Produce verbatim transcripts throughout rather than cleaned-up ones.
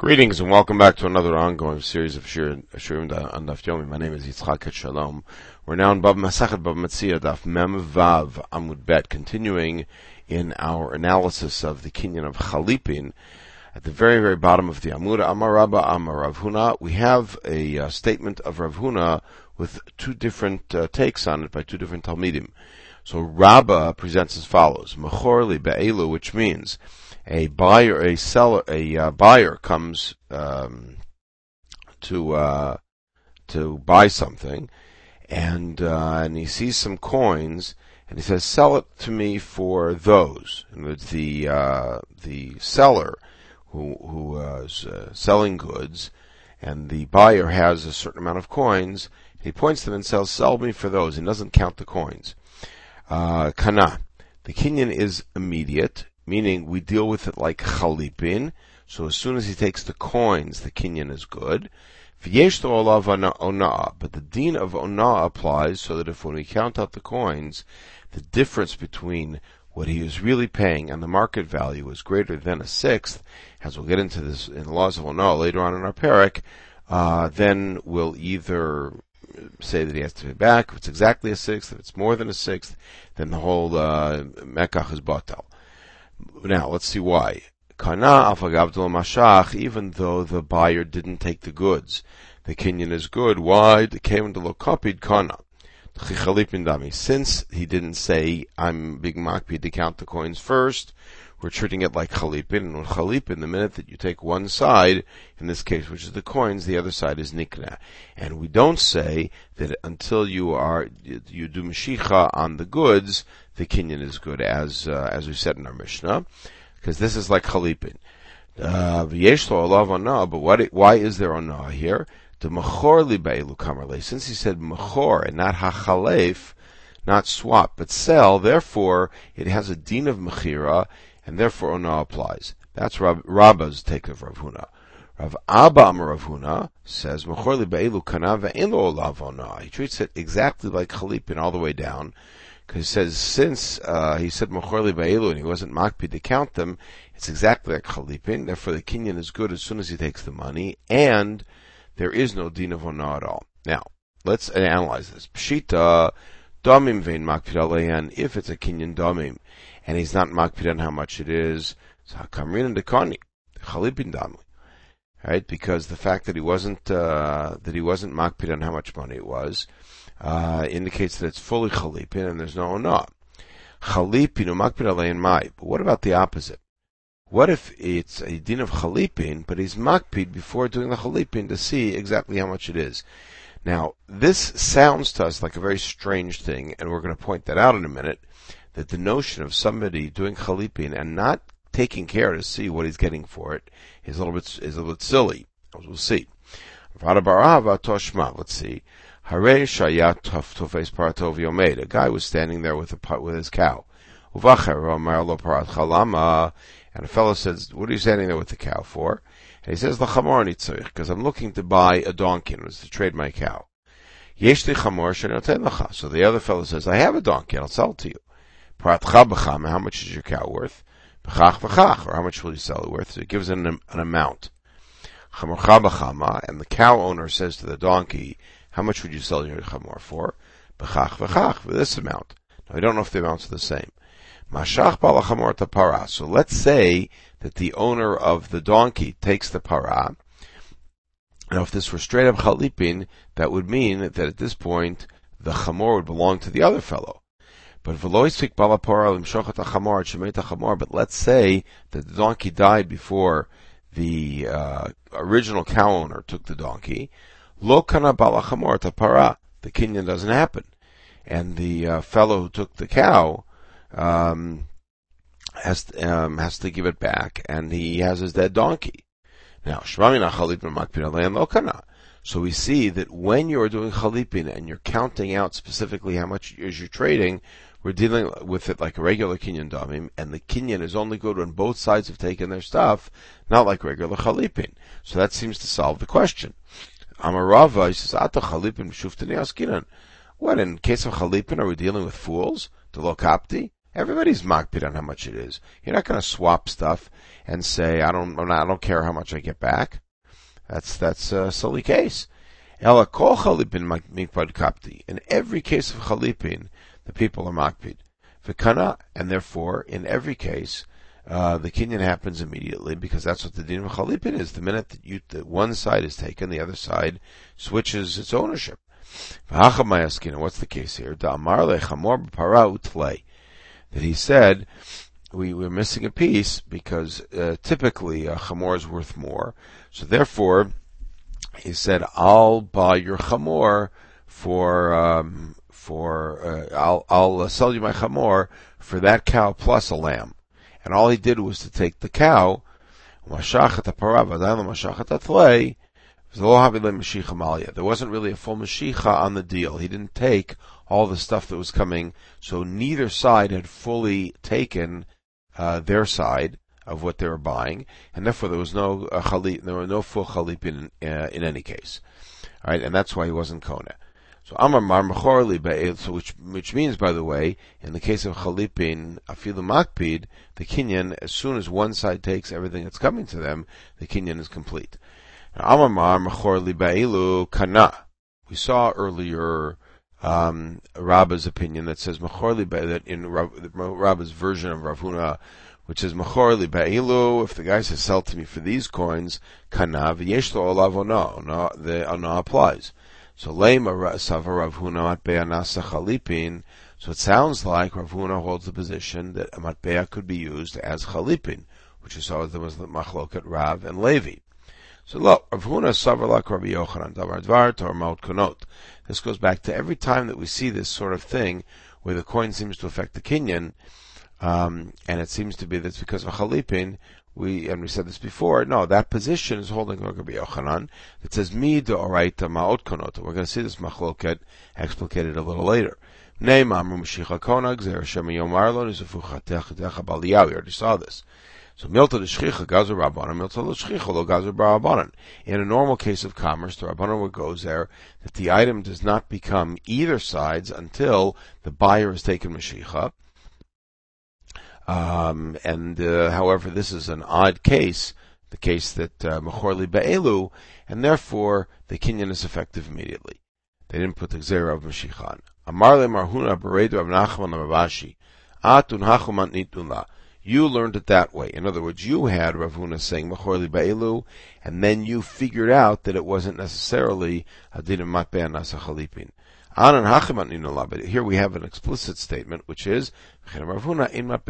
Greetings and welcome back to another ongoing series of Shirim on Daf Yomi. My name is Yitzchak Shalom. We're now in Bab Masachet Bab Metzia Daf Mem Vav Amud Bet, continuing in our analysis of the Kinyan of Chalipin. At the very, very bottom of the Amud, Amar Rabba Amar Rav Huna, we have a uh, statement of Rav Huna with two different uh, takes on it by two different Talmidim. So Rabba presents as follows: Mechor li be'elu, which means a buyer, a seller, a uh, buyer comes um, to uh, to buy something, and uh, and he sees some coins, and he says, "Sell it to me for those." And it's the uh, the seller who who uh, is uh, selling goods, and the buyer has a certain amount of coins. He points to them and says, "Sell me for those." He doesn't count the coins. Uh, kana. The kinyan is immediate, meaning we deal with it like chalipin. So as soon as he takes the coins, the kinyan is good. V'yesh olav ona'ah, but the deen of ona'ah applies, so that if when we count out the coins, the difference between what he is really paying and the market value is greater than a sixth, as we'll get into this in the laws of ona'ah later on in our parak, uh, then we'll either say that he has to pay back. If it's exactly a sixth, if it's more than a sixth, then the whole uh, mekach is batal. Now, let's see why. Kana afagavdol mashach, even though the buyer didn't take the goods, the kinyan is good. Why? The came to lokapid kana. Since he didn't say, I'm big makpid to count the coins first, we're treating it like chalipin. And with chalipin, the minute that you take one side, in this case, which is the coins, the other side is nikna. And we don't say that until you are, you do mashicha on the goods, the kinyan is good, as, uh, as we said in our Mishnah, because this is like chalipin. Uh, but what, why is there onah here? The mechor li be'elu kamarle. Since he said mechor and not hachalef, not swap, but sell, therefore, it has a din of mechira, and therefore onah applies. That's Rab, Rabba's take of Rav Huna. Rav Abba Amar Rav Huna says, Mechor li be'elu kana ve'en lo olav onah. He treats it exactly like chalipin all the way down, because he says, since uh, he said Mechor li be'elu and he wasn't makpid to count them, it's exactly like chalipin, therefore the kinyan is good as soon as he takes the money, and there is no din of onah at all. Now, let's analyze this. Pshita, damim vein makpid alehan, if it's a kinyan damim, and he's not makpid on how much it is, so hakamrin and dekani, chalipin damli, right? Because the fact that he wasn't uh, that he wasn't makpid on how much money it was uh, indicates that it's fully chalipin and there's no onah. Chalipin u makpid alein mai. But what about the opposite? What if it's a din of chalipin, but he's makpid before doing the chalipin to see exactly how much it is? Now, this sounds to us like a very strange thing, and we're going to point that out in a minute, that the notion of somebody doing chalipin and not taking care to see what he's getting for it is a little bit is a little bit silly, as we'll see. Let's see. A guy was standing there with a with his cow. And a fellow says, "What are you standing there with the cow for?" And he says, because I'm looking to buy a donkey, and it was to trade my cow. So the other fellow says, "I have a donkey, I'll sell it to you. How much is your cow worth? Or how much will you sell it worth?" So it gives an, an amount. And the cow owner says to the donkey, "How much would you sell your chamor for?" For this amount. Now, I don't know if the amounts are the same. So let's say that the owner of the donkey takes the parah. Now, if this were straight up chalipin, that would mean that at this point, the chamor would belong to the other fellow. But but let's say that the donkey died before the uh, original cow owner took the donkey. Lo kana bala chamor tapara. The kinyan doesn't happen, and the uh, fellow who took the cow um, has to, um, has to give it back, and he has his dead donkey. Now, lo kana. So we see that when you're doing chalipin and you're counting out specifically how much is you're trading, we're dealing with it like a regular kinyan damim, and the kinyan is only good when both sides have taken their stuff, not like regular chalipin. So that seems to solve the question. Amar Rava, he says, "Ata chalipin b'shuftani askinan." What, in case of chalipin, are we dealing with fools? To lo kapti? Everybody's makpid on how much it is. You're not going to swap stuff and say, I don't, I don't care how much I get back. That's, that's a silly case. Ela kol chalipin mikpad kapti. In every case of chalipin, the people are makpid. V'kana, and therefore, in every case, uh, the kinyan happens immediately, because that's what the din of chalipin is. The minute that you, that one side is taken, the other side switches its ownership. What's the case here? That he said, we were missing a piece, because uh, typically a chamor is worth more. So therefore, he said, I'll buy your chamor for, um, for, uh, I'll, I'll uh, sell you my chamor for that cow plus a lamb. And all he did was to take the cow, mashachat ha'parah v'adayin mashachat ha'tlei. There wasn't really a full mashicha on the deal. He didn't take all the stuff that was coming, so neither side had fully taken uh, their side of what they were buying, and therefore there was no uh, chalip, there were no full chalipin in, uh, in any case. All right, and that's why he wasn't kona. So Amar Mar Mechorli Be'el, so which which means, by the way, in the case of chalipin afilu makpid, the kinyan, as soon as one side takes everything that's coming to them, the kinyan is complete. Now, Amar Mar Mechorli Be'elu Kana. We saw earlier um, Rabba's opinion that says Mechorli Be'elu, that in Rabba's version of Rav Huna, which says Mechorli Be'elu, if the guy says sell to me for these coins, Kana v'yesh lo olav ono, no, the ono applies. So Leima Sava Rav Huna Matbea Nasa Chalipin. So it sounds like Rav Huna holds the position that a Matbea could be used as Chalipin, which is how there was the Machloket Rav and Levi. So look, Rav Huna Sava Lak Rabbi Yochanan Davar Dvar Tor Maut Konot. This goes back to every time that we see this sort of thing where the coin seems to affect the kinyan, um, and it seems to be that's because of Chalipin. We, and we said this before, no, that position is holding Rabbi Yochanan. It says, Mi d'oraita ma'ot konot. We're going to see this machloket explicated a little later. We already saw this. So, milta d'shchicha gazer rabbanan, milta d'shchicha lo gazer barabanan. In a normal case of commerce, the rabbanan would go there that the item does not become either sides until the buyer has taken mashicha. Um, and, uh, however, this is an odd case, the case that, Mechorli Be'elu, and therefore, the kinyan is effective immediately. They didn't put the Gzera of Mashiach on. Amar le Marhuna Beredu of Nachman Ravashi. Atun Hachuman Nitun. You learned it that way. In other words, you had Rav Huna saying Mechorli Be'elu, and then you figured out that it wasn't necessarily Adin Matbea Nasa Chalipin. But here we have an explicit statement, which is among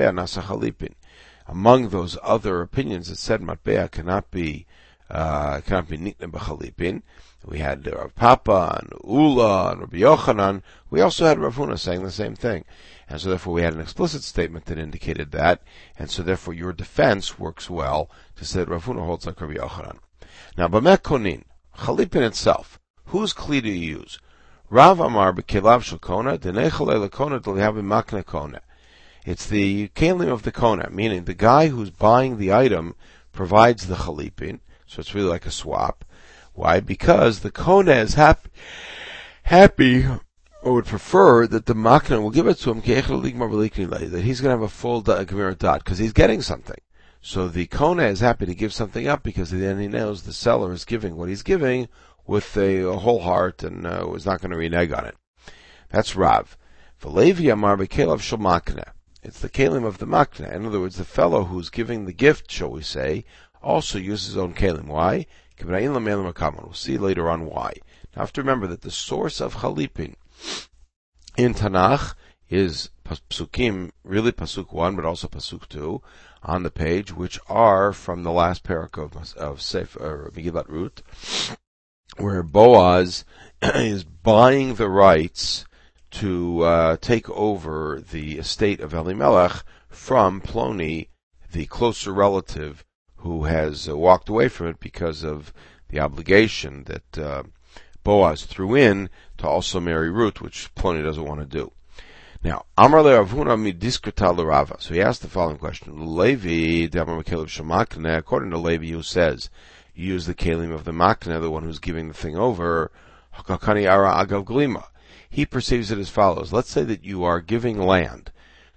those other opinions that said matbea cannot be uh, cannot be nitna b'chalipin. We had Rav Papa and Ula and Rabbi Yochanan. We also had Rav Huna saying the same thing, and so therefore we had an explicit statement that indicated that, and so therefore your defense works well to say that Rav Huna holds like Rabbi Yochanan. Now, b'mek konin chalipin itself, whose kli do you use? Rav Amar b'kelav shel kona, denechalei lekona d'lehavi makne kona. It's the kelim of the kona, meaning the guy who's buying the item provides the chalipin, so it's really like a swap. Why? Because the kona is happy, happy, or would prefer that the makne will give it to him, that he's going to have a full gemira dot, because he's getting something. So the kona is happy to give something up, because then he knows the seller is giving what he's giving with a, a whole heart, and uh, was not going to renege on it. That's Rav. V'levi amar b'kelav shel makne. It's the kelim of the makne. In other words, the fellow who's giving the gift, shall we say, also uses his own kelim. Why? We'll see later on why. Now, you have to remember that the source of chalipin in Tanakh is pasukim, really pasuk one, but also pasuk two on the page, which are from the last parak of, of Sefer Megillat Ruth, where Boaz is buying the rights to uh, take over the estate of Elimelech from Ploni, the closer relative who has uh, walked away from it because of the obligation that uh, Boaz threw in to also marry Ruth, which Ploni doesn't want to do. Now, Amar le Rav Huna midiskrita l'Rava. So he asked the following question: Levi, according to Levi, who says you use the kelim of the makna, the one who's giving the thing over, hakakani ara agav glima. He perceives it as follows. Let's say that you are giving land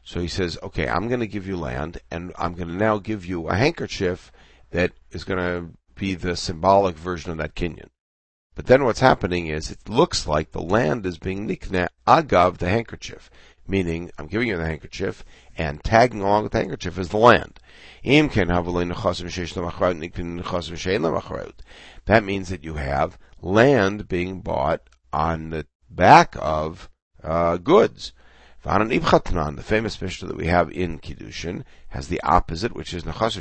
So he says, okay, I'm going to give you land, and I'm going to now give you a handkerchief that is going to be the symbolic version of that kinyan. But then what's happening is it looks like the land is being nikna agav the handkerchief, meaning I'm giving you the handkerchief, and tagging along with the handkerchief is the land. That means that you have land being bought on the back of uh, goods. The famous Mishnah that we have in Kiddushin has the opposite, which is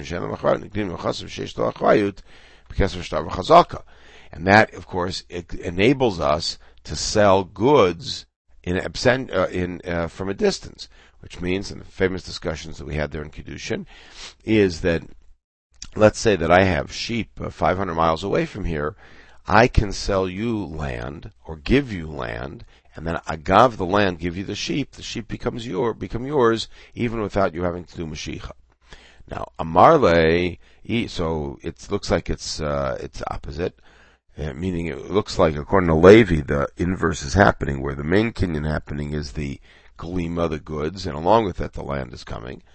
and that, of course, it enables us to sell goods in absent, uh, in uh, from a distance, which means, in the famous discussions that we had there in Kiddushin, is that, let's say that I have sheep uh, five hundred miles away from here, I can sell you land, or give you land, and then agav the land, give you the sheep, the sheep becomes your, become yours, even without you having to do Mashiach. Now, Amarle, so it looks like it's, uh, it's opposite. Uh, meaning it looks like, according to Levi, the inverse is happening, where the main kinyan happening is the glima, the goods, and along with that the land is coming.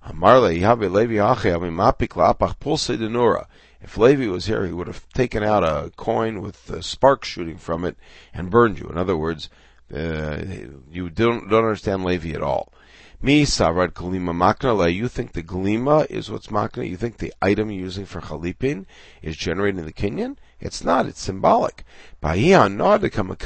If Levi was here, he would have taken out a coin with a spark shooting from it and burned you. In other words, uh, you don't, don't understand Levi at all. Mi sarad kalima makna. You think the glima is what's makna? You think the item you're using for chalipin is generating the kinyan? It's not. It's symbolic. The hana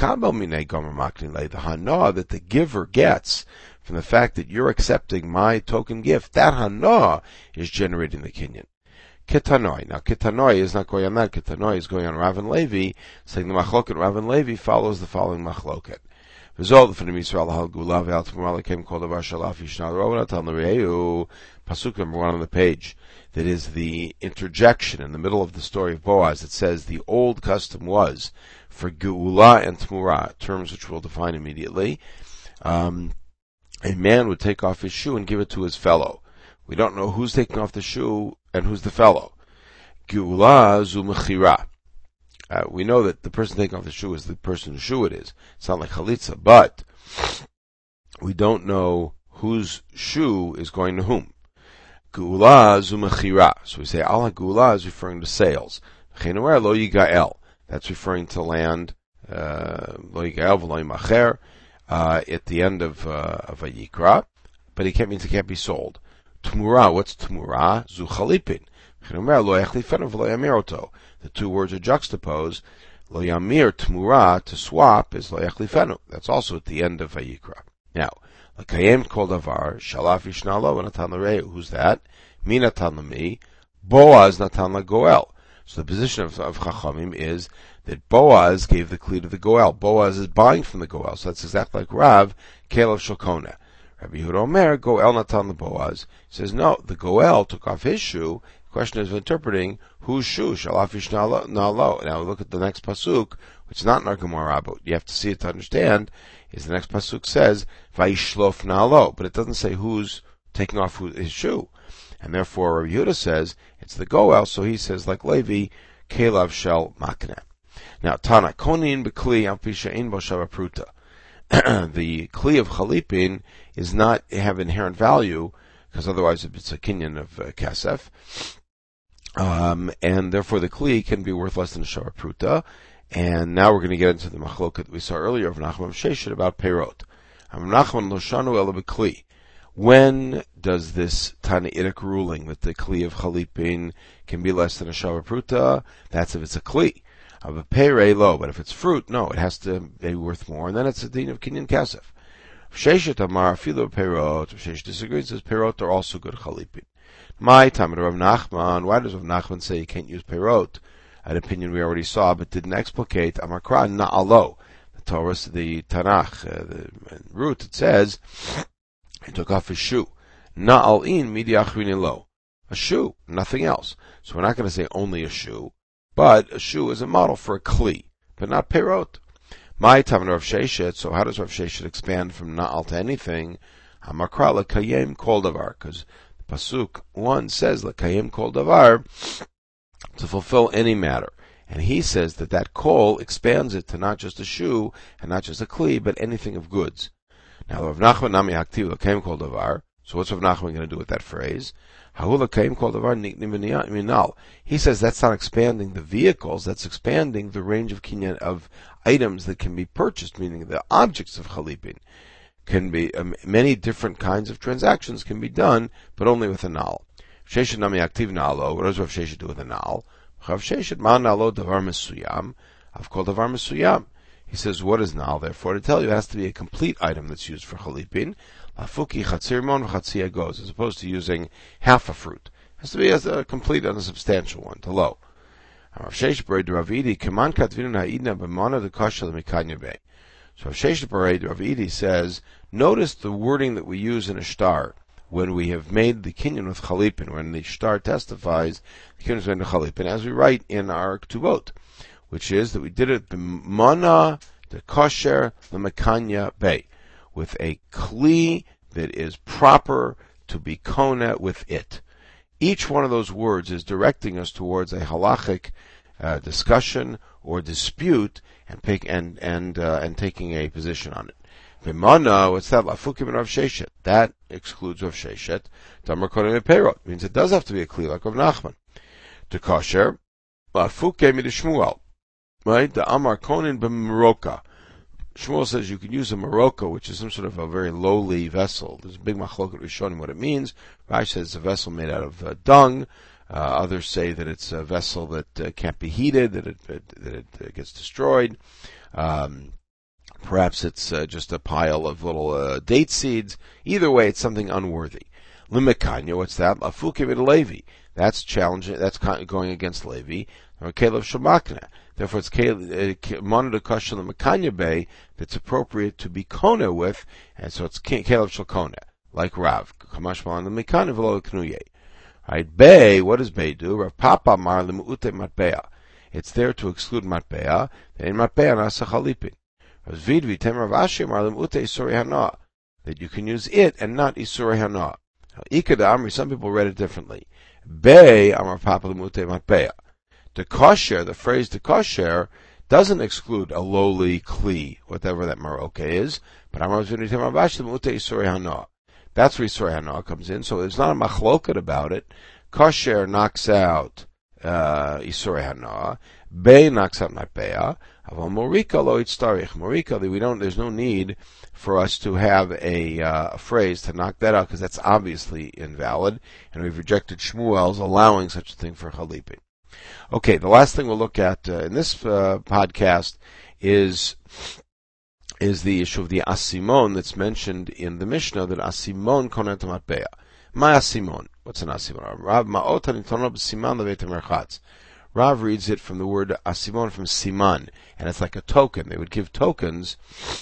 that the giver gets from the fact that you're accepting my token gift, that hana is generating the kinyan. Ketanoi. Now, Ketanoi is not going on that. Ketanoi is going on Rav and Levi, saying the machloket Rav and Levi follows the following machloket. Pasuk number one on the page. That is the interjection in the middle of the story of Boaz. It says the old custom was for geula and tmura, terms which we'll define immediately. Um, a man would take off his shoe and give it to his fellow. We don't know who's taking off the shoe and who's the fellow. Geula zu mechira. Uh, we know that the person taking off the shoe is the person whose shoe it is. It's not like chalitza, but we don't know whose shoe is going to whom. Geula zu mechira. So we say al geula is referring to sales. Lo yigael. That's referring to land. Lo yigael v'lo yimacher. At the end of uh, of Vayikra, but it can't means it can't be sold. Tmura. What's tmura? Zu chalipin. The two words are juxtaposed. Lo yamir tmura, to swap, is lo yachlifenu. That's also at the end of Vayikra. Now, l'kayem kol davar, shalaf yishna lo, v'natan l'reu. Who's that? Mi natan l'mi, Boaz natan l'goel. So the position of, of Chachamim is that Boaz gave the kli to the goel. Boaz is buying from the goel. So that's exactly like Rav, Kalev Shokona. Rabbi Yehuda Omer, goel natan l'Boaz. He says, no, the goel took off his shoe. The question is interpreting whose shoe, shalaf yishna lo. Now look at the next pasuk, which is not in our Gemara, but you have to see it to understand, is the next pasuk says, vayishlof na'alo, but it doesn't say who's taking off his shoe. And therefore Rabbi Yehuda says, it's the goel, so he says, like Levi, Kalev shel makne. Now, Tana, konin b'kli al pisha ein bo shava pruta. The kli of chalipin is not have inherent value, because otherwise it's a kinyan of uh, kasef. Um, and therefore the kli can be worth less than a shava pruta. And now we're going to get into the machloket that we saw earlier of Nachman Sheshet about peirot. Nachman lo shanu ela b'kli. When does this Tanaitic ruling that the kli of chalipin can be less than a shava pruta? That's if it's a kli. Of a pere low, but if it's fruit, no, it has to be worth more, and then it's a din of kinyan kasef. Sheshet amar filo perot. Sheshet disagrees. Says perot are also good chalipin. My time Rav Nachman. Why does Rav Nachman say you can't use perot? An opinion we already saw, but didn't explicate. Amakra na'alo. The Torah, the Tanakh, uh, the root, it says he took off his shoe. Na'alin midiachrini lo. A shoe, nothing else. So we're not going to say only a shoe. But a shoe is a model for a kli, but not perot. My tavan Rav Sheshet. So how does Rav Sheshet expand from na'al to anything? Hamakra lekayem kol davar, because the pasuk one says lekayem kol davar, to fulfill any matter, and he says that that kol expands it to not just a shoe and not just a kli, but anything of goods. Now Rav Nachman nami haktiv lekayem kol davar. So what's Rav Nachman going to do with that phrase? He says that's not expanding the vehicles, that's expanding the range of kinyan of items that can be purchased, meaning the objects of chalipin. Can be um, many different kinds of transactions can be done, but only with a nal. Sheshet nami aktiv nalo. What does Rav Sheshet do with a nal? Rav Sheshet ma nalo davar mesuyam. I've called davar mesuyam. He says, what is nal? Therefore, to tell you, it has to be a complete item that's used for chalipin. Lafuki chatzir mon v'chatzia goes, as opposed to using half a fruit. It has to be as a complete and a substantial one, to low. Rav Sheshet b'rei Rav Idi keman katvinu ha'idna b'mana dekasha l'mikanya bei. So Rav Sheshet b'rei Rav Idi says, notice the wording that we use in a shtar when we have made the kinyan with chalipin, when the shtar testifies the kinyan with chalipin, as we write in our ktubot, which is that we did it b'mana dekasher l'mikanya bei, with a kli that is proper to be kona with it. Each one of those words is directing us towards a halachic uh, discussion or dispute and pick, and and uh, and taking a position on it. B'mana, what's that? Lafukim and Rav Sheshet. That excludes Rav Sheshet. Damar kodim eperot means it does have to be a kli like Rav Nachman. To kosher, lafukim and Shmuel. Right? The Amar konin b'meroka. Shmuel says you can use a Morocco, which is some sort of a very lowly vessel. There's a big machloket rishonim what it means. Rashi says it's a vessel made out of uh, dung. Uh, others say that it's a vessel that uh, can't be heated, that it, it that it uh, gets destroyed. Um, perhaps it's uh, just a pile of little uh, date seeds. Either way, it's something unworthy. Limekanya, what's that? Lafukim et Levi. That's challenging. That's going against Levi. Or Caleb Shemakna. Therefore, it's Monada Kashal and Makanya Bay that's appropriate to be Kona with, and so it's Caleb Shalkona, like Rav. Kamashmal and the Mikana Velo Knuye. Right, Bay, what does Bay do? Rav Papa Mar Limuute Matbea. It's there to exclude Matbea, and in Matbea Nasa Chalipin. Rav Vidvi Tem Rav Ashi Mar Limuute Isuri Hana. That you can use it and not Isuri Hana. Ikada Amri, some people read it differently. Bay Amar Papa Limuute Matbea. To kosher, the phrase to kosher doesn't exclude a lowly kli, whatever that maroka is, but that's where Isuri Hana comes in, so there's not a machloket about it. Kosher knocks out uh, Isuri Hana, Bei knocks out Matbea, Aval Morika lo itztarich. Morika, we don't, there's no need for us to have a, uh, a phrase to knock that out, because that's obviously invalid, and we've rejected Shmuel's allowing such a thing for chalipin. Okay, the last thing we'll look at uh, in this uh, podcast is is the issue of the asimon that's mentioned in the Mishnah, that asimon konet matbea. My asimon. What's an asimon? Rav ma'ot hanitono b'siman levet merchatz. Rav reads it from the word asimon, from siman, and it's like a token. They would give tokens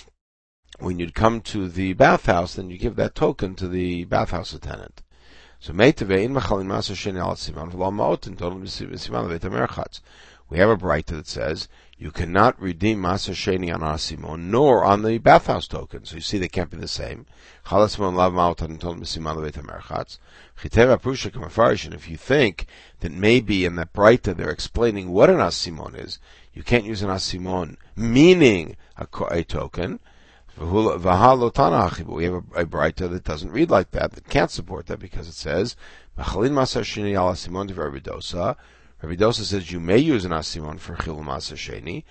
when you'd come to the bathhouse, then you give that token to the bathhouse attendant. So meitave in machalin maser sheni al siman v'lo ma'otin total b'siman levet merchatz. We have a braita that says you cannot redeem maser sheni on asimon nor on the bathhouse token. So you see they can't be the same. Chalasmon lav ma'otin total b'siman levet merchatz. Chiteva prusha kamafarish. And if you think that maybe in that braita they're explaining what an asimon is, you can't use an asimon meaning a, a token. But we have a, a braita that doesn't read like that, that can't support that, because it says, Machalin Masar Sheni al Asimon to Rabbi Dosa. Rabbi Dosa says you may use an Asimon for Chil Masar Sheni.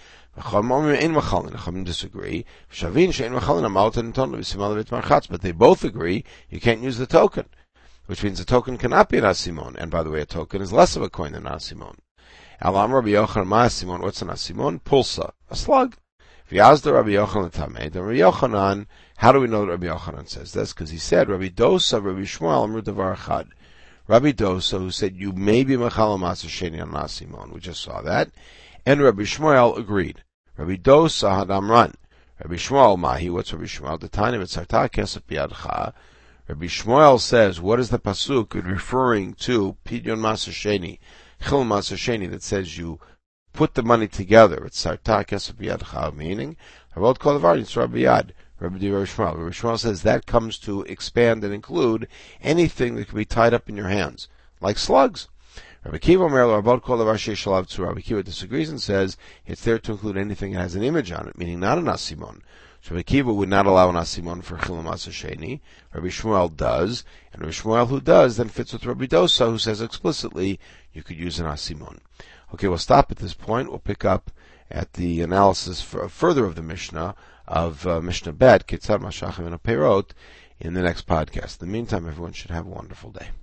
Chachamim disagree. Shavin Shein Machalin Amalt and Ton B'Simal Levit Marchatz. But they both agree you can't use the token, which means the token cannot be an Asimon. And by the way, a token is less of a coin than an Asimon. Alam Rabbi Yochanan Ma Asimon. What's an Asimon? Pulsa, a slug. V'yazda Rabbi Yochanan Tameh. Then Rabbi Yochanan, how do we know that Rabbi Yochanan says this? Because he said, Rabbi Dosa, Rabbi Shmuel, Amru Davar Echad. Rabbi Dosa, who said, you may be Mechal Maser Sheni on Asimon. We just saw that. And Rabbi Shmuel agreed. Rabbi Dosa Hadam Ran. Rabbi Shmuel Mahi. What's Rabbi Shmuel? The time it's Sarta Kesef Biyadcha. Rabbi Shmuel says, what is the pasuk referring to? Pidyon Maser Sheni, Chil Maser Sheni, that says you put the money together. It's Sarta Kesef Biyadcha, meaning Harod Kol Davar Yitzra Biyad. Rabbi Shmuel. Rabbi Shmuel says that comes to expand and include anything that can be tied up in your hands, like slugs. Rabbi Kiva Rabbi Kiva disagrees and says it's there to include anything that has an image on it, meaning not an asimon. Rabbi Akiva would not allow an asimon for chilam asasheni. Rabbi Shmuel does, and Rabbi Shmuel, who does, then fits with Rabbi Dosa, who says explicitly you could use an asimon. Okay, we'll stop at this point. We'll pick up at the analysis for, further of the Mishnah of uh, Mishnah Bet, Kitzad Mashachim and Perot, in the next podcast. In the meantime, everyone should have a wonderful day.